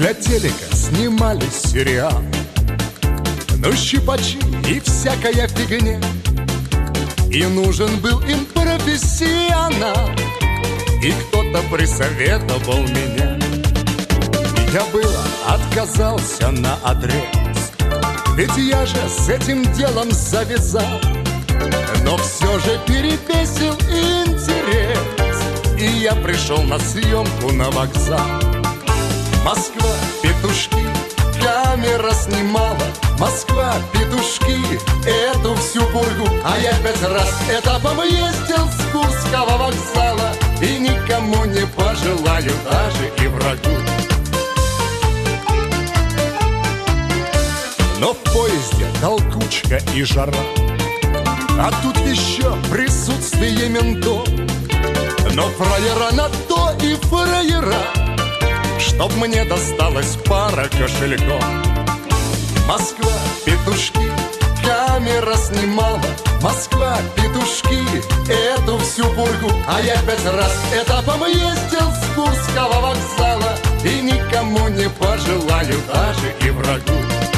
Для телека снимали сериал, ну щипачи и всякая фигня. И нужен был им профессионал, и кто-то присоветовал меня. Я было отказался наотрез, ведь я же с этим делом завязал. Но все же перевесил интерес, и я пришел на съемку на вокзал. Москва, петушки, камера снимала. Москва, петушки, эту всю пургу. А я 5 раз этапом ездил с Курского вокзала, и никому не пожелаю, даже и врагу. Но в поезде толкучка и жара, а тут еще присутствие ментов. Но фраера на то и фраера, чтоб мне досталась пара кошельков. Москва, петушки, камера снимала. Москва, петушки, эту всю пургу. А я 5 раз этапом ездил с Курского вокзала, и никому не пожелаю, даже и врагу.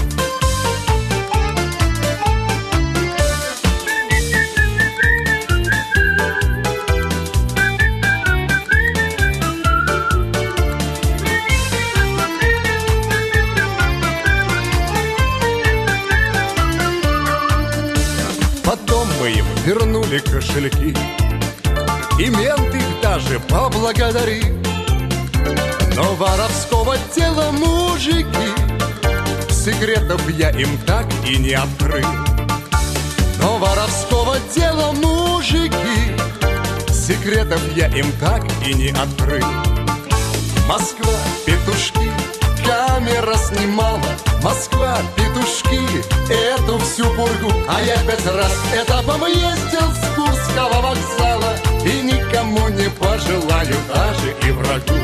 Потом мы им вернули кошельки, и мент их даже поблагодарил. Но воровского дела мужики, секретов я им так и не открыл. Но воровского дела мужики, секретов я им так и не открыл. Москва, петушки, камера снимала. Москва, петушки, эту всю пургу. А я 5 раз этапом ездил с Курского вокзала, и никому не пожелаю, даже и врагу.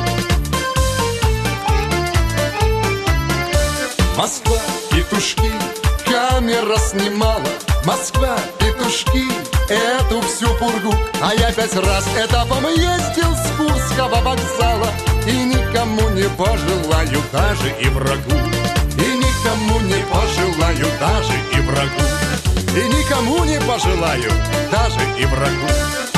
Москва, петушки, камера снимала. Москва, петушки, эту всю пургу. А я 5 раз этапом ездил с Курского вокзала, и никому не пожелаю, даже и врагу. И никому не пожелаю, даже и врагу. И никому не пожелаю, даже и врагу.